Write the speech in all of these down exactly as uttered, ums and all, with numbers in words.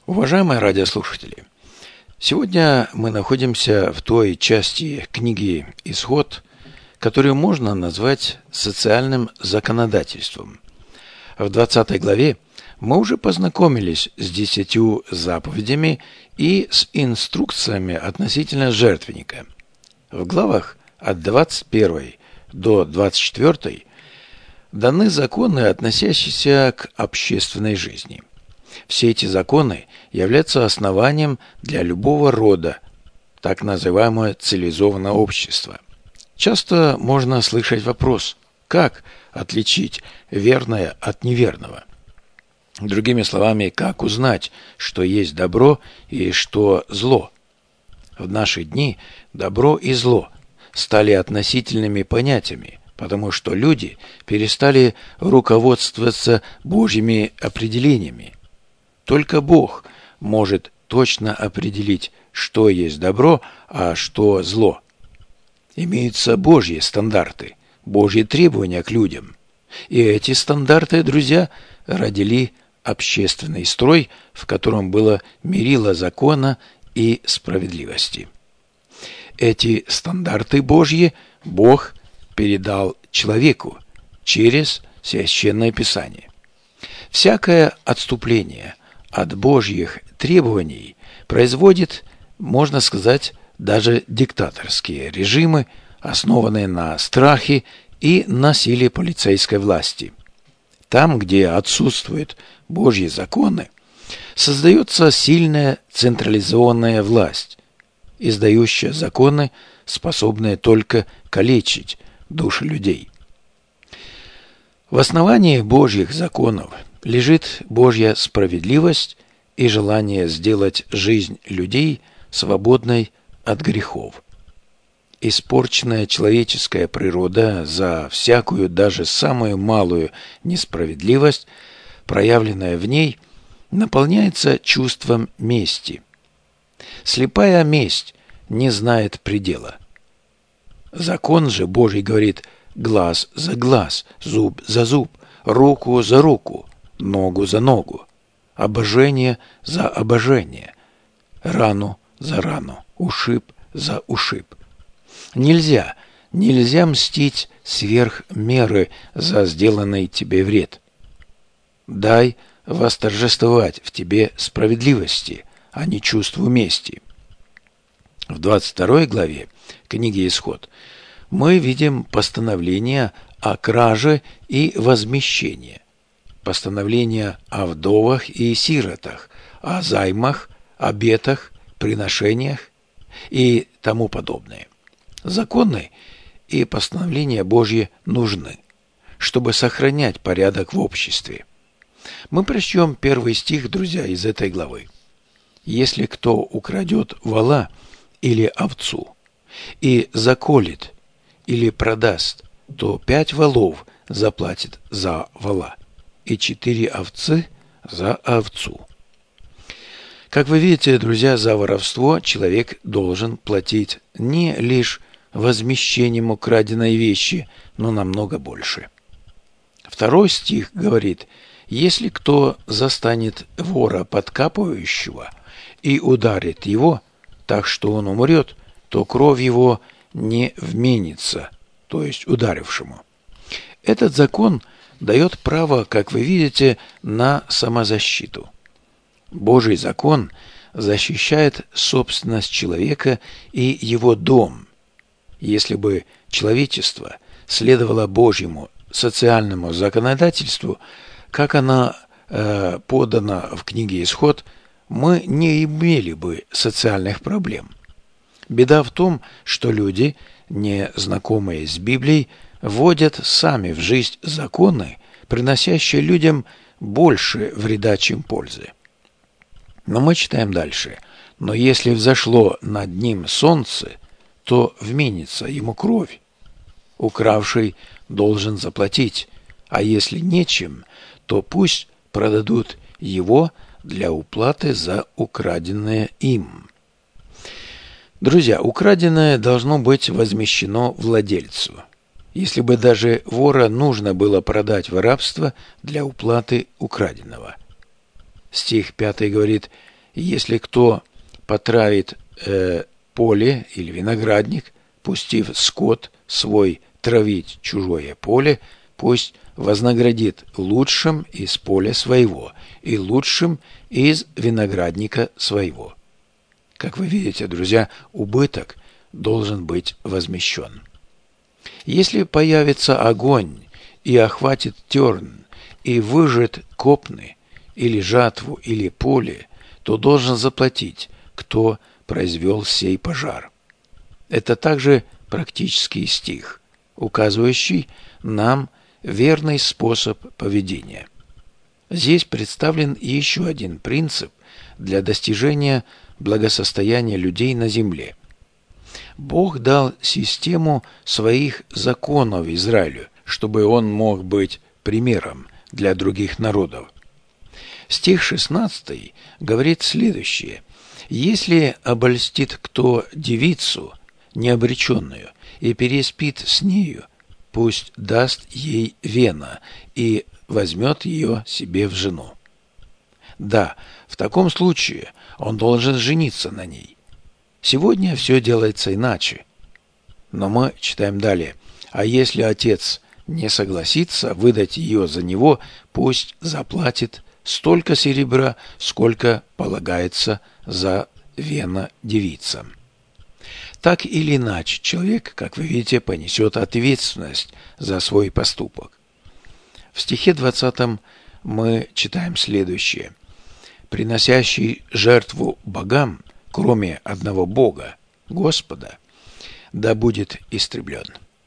Уважаемые радиослушатели, сегодня мы находимся в той части книги «Исход», которую можно назвать социальным законодательством. В двадцатой главе мы уже познакомились с десятью заповедями и с инструкциями относительно жертвенника. В главах от двадцать первой до двадцать четвёртой даны законы, относящиеся к общественной жизни. Все эти законы являются основанием для любого рода так называемого цивилизованного общества. Часто можно слышать вопрос, как отличить верное от неверного. Другими словами, как узнать, что есть добро и что зло. В наши дни добро и зло стали относительными понятиями, потому что люди перестали руководствоваться Божьими определениями. Только Бог может точно определить, что есть добро, а что зло. Имеются Божьи стандарты, Божьи требования к людям. И эти стандарты, друзья, родили общественный строй, в котором было мерило закона и справедливости. Эти стандарты Божьи Бог передал человеку через Священное Писание. Всякое отступление от Божьих требований производит, можно сказать, даже диктаторские режимы, основанные на страхе и насилии полицейской власти. Там, где отсутствуют Божьи законы, создается сильная централизованная власть, издающая законы, способные только калечить души людей. В основании Божьих законов лежит Божья справедливость и желание сделать жизнь людей свободной от грехов. Испорченная человеческая природа за всякую, даже самую малую несправедливость, проявленная в ней, наполняется чувством мести. Слепая месть не знает предела. Закон же Божий говорит глаз за глаз, зуб за зуб, руку за руку, ногу за ногу, обожение за обожение, рану за рану, ушиб за ушиб. Нельзя, нельзя мстить сверх меры за сделанный тебе вред. Дай восторжествовать в тебе справедливости, а не чувству мести. В двадцать второй главе книги «Исход» мы видим постановление о краже и возмещении, постановление о вдовах и сиротах, о займах, обетах, приношениях и тому подобное. Законы и постановления Божьи нужны, чтобы сохранять порядок в обществе. Мы прочтем первый стих, друзья, из этой главы. «Если кто украдет вола или овцу и заколет или продаст, то пять волов заплатит за вола и четыре овцы за овцу». Как вы видите, друзья, за воровство человек должен платить не лишь возмещением украденной вещи, но намного больше. Второй стих говорит: «Если кто застанет вора подкапывающего и ударит его, так что он умрет, то кровь его не вменится», то есть ударившему. Этот закон дает право, как вы видите, на самозащиту. Божий закон защищает собственность человека и его дом. Если бы человечество следовало Божьему социальному законодательству, как оно э, подано в книге «Исход», мы не имели бы социальных проблем. Беда в том, что люди, не знакомые с Библией, вводят сами в жизнь законы, приносящие людям больше вреда, чем пользы. Но мы читаем дальше. «Но если взошло над ним солнце, то вменится ему кровь. Укравший должен заплатить, а если нечем, то пусть продадут его для уплаты за украденное им». Друзья, украденное должно быть возмещено владельцу. Если бы даже вора нужно было продать в рабство для уплаты украденного. Стих пятый говорит: Если кто потравит э, поле или виноградник, пустив скот свой травить чужое поле, пусть вознаградит лучшим из поля своего и лучшим из виноградника своего. Как вы видите, друзья, убыток должен быть возмещен. Если появится огонь и охватит терн, и выжжет копны, или жатву, или поле, то должен заплатить, кто произвел сей пожар. Это также практический стих, указывающий нам верный способ поведения. Здесь представлен еще один принцип для достижения благосостояния людей на земле. Бог дал систему своих законов Израилю, чтобы он мог быть примером для других народов. Стих шестнадцатый говорит следующее: «Если обольстит кто девицу, необреченную, и переспит с нею, пусть даст ей вена и возьмет ее себе в жену». Да, в таком случае он должен жениться на ней. Сегодня все делается иначе. Но мы читаем далее: «А если отец не согласится выдать ее за него, пусть заплатит столько серебра, сколько полагается за вена девицам». Так или иначе, человек, как вы видите, понесет ответственность за свой поступок. В стихе двадцатом мы читаем следующее: «Приносящий жертву богам, кроме одного Бога, Господа, да будет истреблен».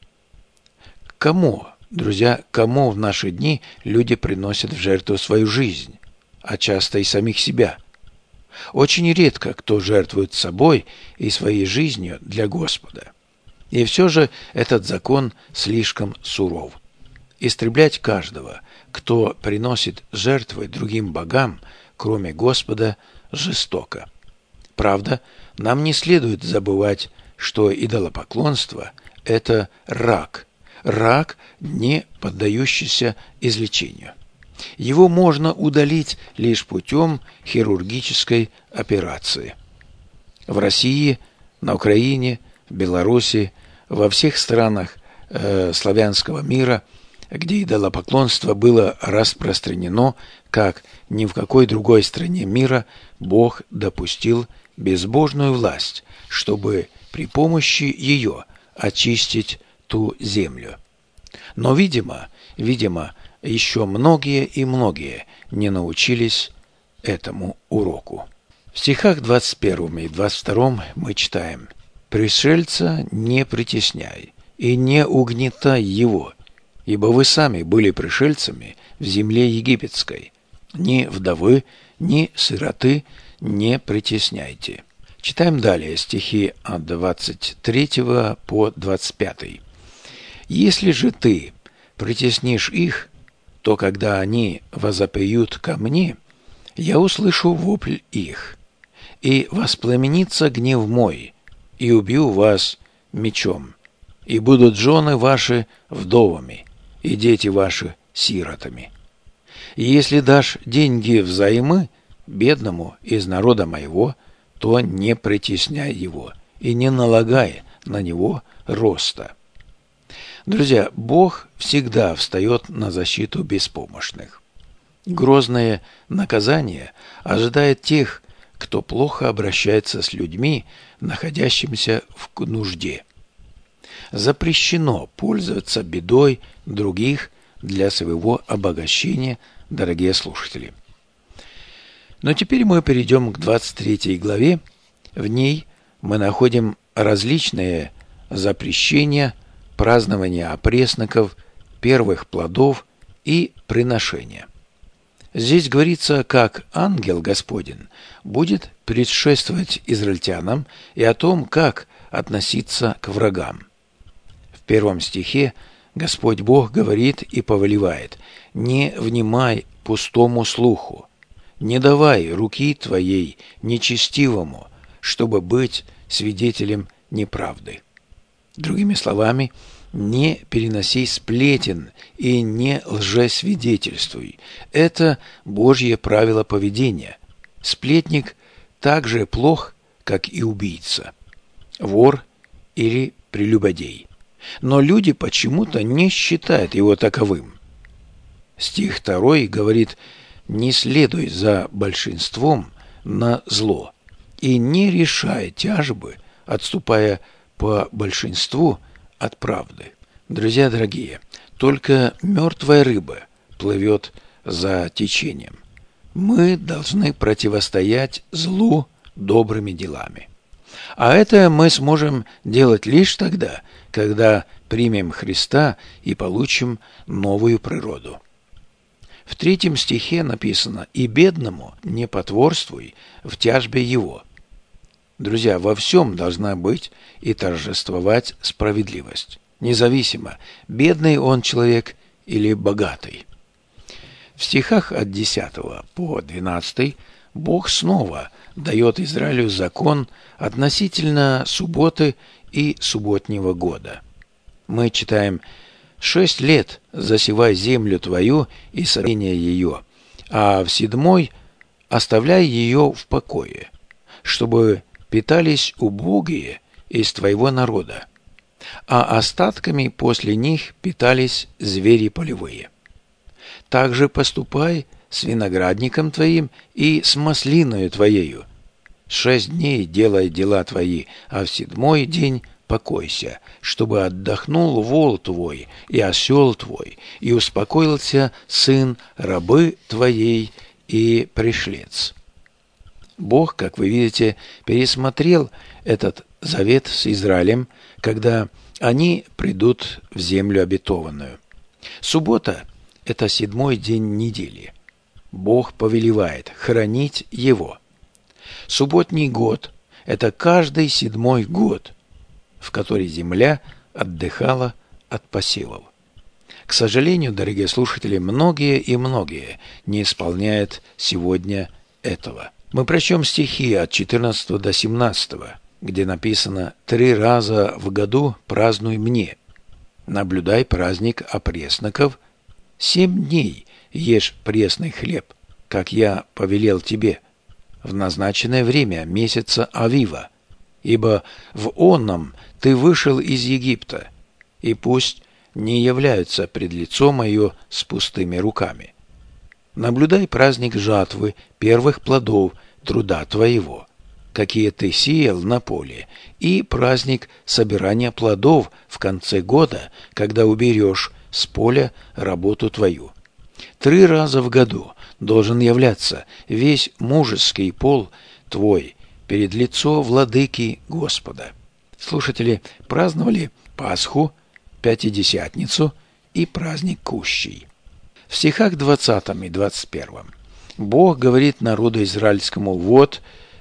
Кому, друзья, кому в наши дни люди приносят в жертву свою жизнь, а часто и самих себя? Очень редко кто жертвует собой и своей жизнью для Господа. И все же этот закон слишком суров. Истреблять каждого, кто приносит жертвы другим богам, кроме Господа, жестоко. Правда, нам не следует забывать, что идолопоклонство – это рак, рак, не поддающийся излечению. Его можно удалить лишь путем хирургической операции. В России, на Украине, в Беларуси, во всех странах э, славянского мира, где идолопоклонство было распространено, как ни в какой другой стране мира, Бог допустил безбожную власть, чтобы при помощи ее очистить ту землю. Но, видимо, видимо, еще многие и многие не научились этому уроку. В стихах двадцать первом и двадцать втором мы читаем: «Пришельца не притесняй и не угнетай его, ибо вы сами были пришельцами в земле египетской. Ни вдовы, ни сироты не притесняйте». Читаем далее стихи от двадцать третьего по двадцать пятый. «Если же ты притеснишь их, то когда они возопьют ко мне, я услышу вопль их, и воспламенится гнев мой, и убью вас мечом, и будут жены ваши вдовами, и дети ваши сиротами. И если дашь деньги взаймы бедному из народа моего, то не притесняй его, и не налагай на него роста». Друзья, Бог всегда встает на защиту беспомощных. Грозное наказание ожидает тех, кто плохо обращается с людьми, находящимися в нужде. Запрещено пользоваться бедой других для своего обогащения, дорогие слушатели. Но теперь мы перейдем к двадцать третьей главе. В ней мы находим различные запрещения, празднования опресноков, первых плодов и приношения. Здесь говорится, как ангел Господень будет предшествовать израильтянам и о том, как относиться к врагам. В первом стихе Господь Бог говорит и повелевает: «Не внимай пустому слуху, не давай руки твоей нечестивому, чтобы быть свидетелем неправды». Другими словами, не переноси сплетен и не лжесвидетельствуй. Это Божье правило поведения. Сплетник так же плох, как и убийца, вор или прелюбодей. Но люди почему-то не считают его таковым. Стих второй говорит: «Не следуй за большинством на зло, и не решай тяжбы, отступая по большинству от правды». Друзья дорогие, только мертвая рыба плывет за течением. Мы должны противостоять злу добрыми делами. А это мы сможем делать лишь тогда, когда примем Христа и получим новую природу. В третьем стихе написано: «И бедному не потворствуй в тяжбе его». Друзья, во всем должна быть и торжествовать справедливость, независимо, бедный он человек или богатый. В стихах от десятого по двенадцатый Бог снова дает Израилю закон относительно субботы и субботнего года. Мы читаем: «Шесть лет засевай землю твою и сорение ее, а в седьмой оставляй ее в покое, чтобы питались убогие из твоего народа, а остатками после них питались звери полевые. Также поступай с виноградником твоим и с маслиною твоею. Шесть дней делай дела твои, а в седьмой день покойся, чтобы отдохнул вол твой и осел твой, и успокоился сын рабы твоей и пришлец». Бог, как вы видите, пересмотрел этот завет с Израилем, когда они придут в землю обетованную. Суббота – это седьмой день недели. Бог повелевает хранить его. Субботний год – это каждый седьмой год, в который земля отдыхала от посевов. К сожалению, дорогие слушатели, многие и многие не исполняют сегодня этого. Мы прочтем стихи от четырнадцатого до семнадцатого, где написано: «Три раза в году празднуй мне, наблюдай праздник опресноков, семь дней ешь пресный хлеб, как я повелел тебе, в назначенное время месяца Авива, ибо в онном ты вышел из Египта, и пусть не являются пред лицо мое с пустыми руками. Наблюдай праздник жатвы первых плодов труда твоего, какие ты сеял на поле, и праздник собирания плодов в конце года, когда уберешь с поля работу твою. Три раза в году должен являться весь мужеский пол твой перед лицо владыки Господа». Слушатели праздновали Пасху, Пятидесятницу и праздник Кущий. В стихах двадцатом и двадцать первом Бог говорит народу израильскому: «Вот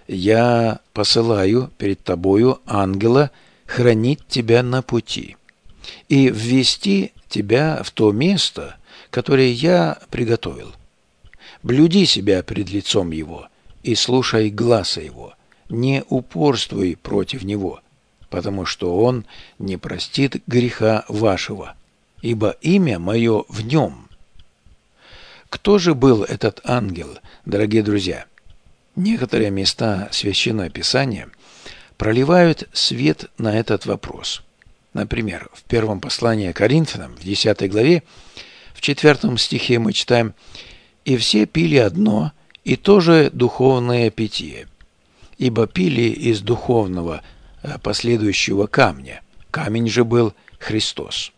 я посылаю перед тобою ангела хранить тебя на пути и ввести тебя в то место, которое я приготовил. Блюди себя пред лицом его и слушай гласа его, не упорствуй против него, потому что он не простит греха вашего, ибо имя мое в нем». Кто же был этот ангел, дорогие друзья? Некоторые места Священного Писания проливают свет на этот вопрос. Например, в первом послании к Коринфянам, в десятой главе, в четвертом стихе мы читаем: «И все пили одно и то же духовное питье, ибо пили из духовного последующего камня, камень же был Христос».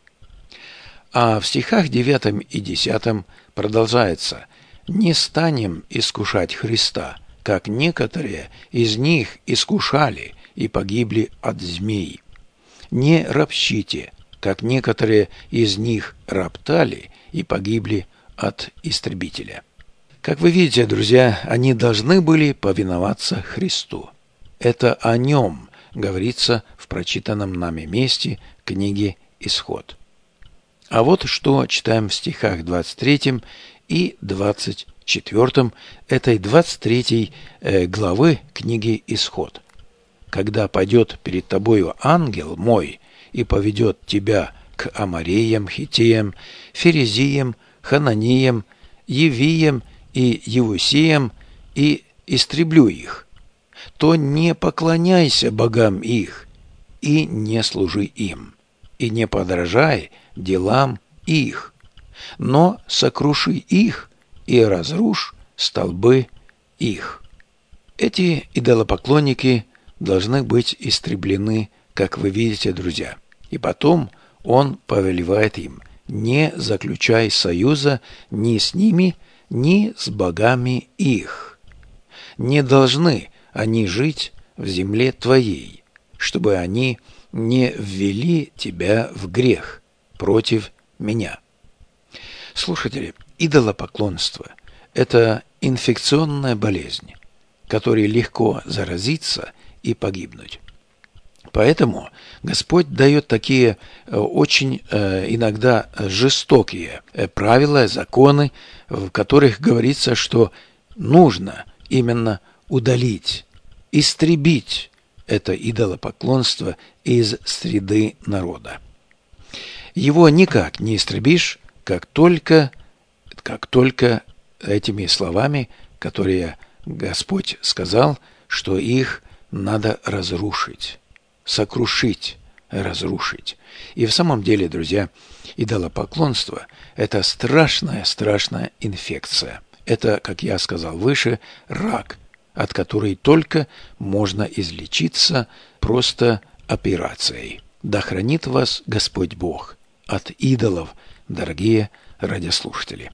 А в стихах девятом и десятом продолжается: «Не станем искушать Христа, как некоторые из них искушали и погибли от змей. Не ропщите, как некоторые из них роптали и погибли от истребителя». Как вы видите, друзья, они должны были повиноваться Христу. Это о нем говорится в прочитанном нами месте книги «Исход». А вот что читаем в стихах двадцать третьем и двадцать четвертом этой двадцать третьей главы книги «Исход». «Когда пойдет перед тобою ангел мой и поведет тебя к Амореям, Хиттеям, Ферезиям, Хананиям, Евиям и Евусеям, и истреблю их. то не поклоняйся богам их и не служи им, и не подражай делам их, но сокруши их и разрушь столбы их. Эти идолопоклонники должны быть истреблены, как вы видите, друзья. И потом он повелевает им: не заключай союза ни с ними, ни с богами их. Не должны они жить в земле твоей, чтобы они не ввели тебя в грех против меня. Слушатели, идолопоклонство – это инфекционная болезнь, которой легко заразиться и погибнуть. Поэтому Господь дает такие очень иногда жестокие правила, законы, в которых говорится, что нужно именно удалить, истребить это идолопоклонство из среды народа. Его никак не истребишь, как только, как только этими словами, которые Господь сказал, что их надо разрушить, сокрушить, разрушить. И в самом деле, друзья, идолопоклонство – это страшная-страшная инфекция. Это, как я сказал выше, рак, от которой только можно излечиться просто операцией. Да хранит вас Господь Бог от идолов, дорогие радиослушатели.